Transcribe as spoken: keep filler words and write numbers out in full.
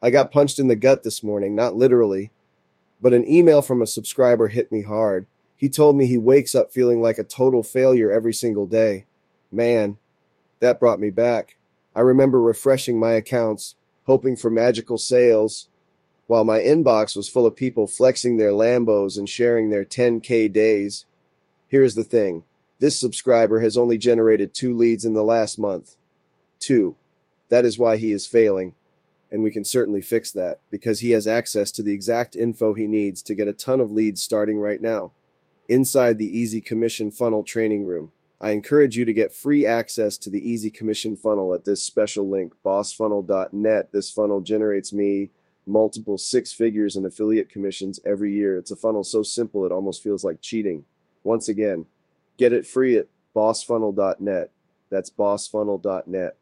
I got punched in the gut this morning, not literally, but an email from a subscriber hit me hard. He told me he wakes up feeling like a total failure every single day. Man, that brought me back. I remember refreshing my accounts, hoping for magical sales, while my inbox was full of people flexing their Lambos and sharing their ten K days. Here's the thing. This subscriber has only generated two leads in the last month. Two. That is why he is failing. And we can certainly fix that, because he has access to the exact info he needs to get a ton of leads starting right now, inside the Easy Commission Funnel training room. I encourage you to get free access to the Easy Commission Funnel at this special link, boss funnel dot net. This funnel generates me multiple six figures in affiliate commissions every year. It's a funnel so simple it almost feels like cheating. Once again, get it free at boss funnel dot net. That's boss funnel dot net.